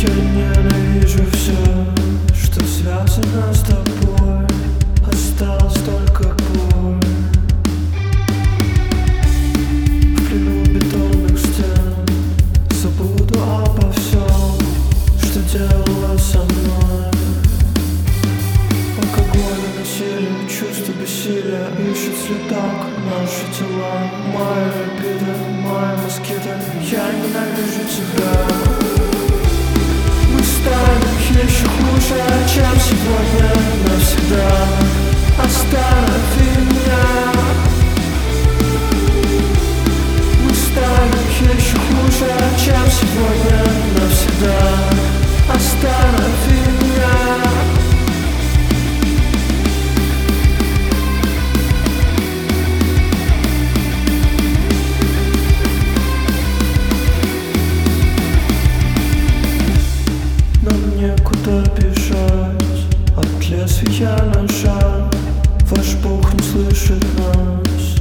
Я ненавижу все, что связано с тобой. Осталось только боль. В плену бетонных стен забуду обо всем, что делала со мной. Алкоголь, насилие, чувство бессилия ищет следак наши тела. Моя либидо, моя москита, я ненавижу тебя. Мы станем еще хуже, чем сегодня, навсегда. Останови меня. Мы станем еще хуже, чем сегодня, навсегда. Останови меня. Некуда бежать от лезвия ножа. Ваш Бог не слышит нас.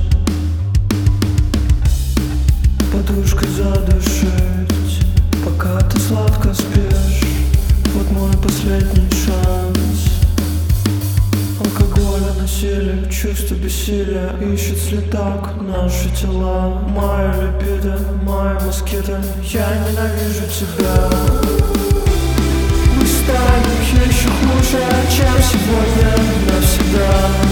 Подушкой задушить, пока ты сладко спишь. Вот мой последний шанс. Алкоголь, насилие, чувство бессилия ищет следак наши тела. Моя либидо, моя москита, я ненавижу тебя. Мы станем еще хуже, чем сегодня, навсегда.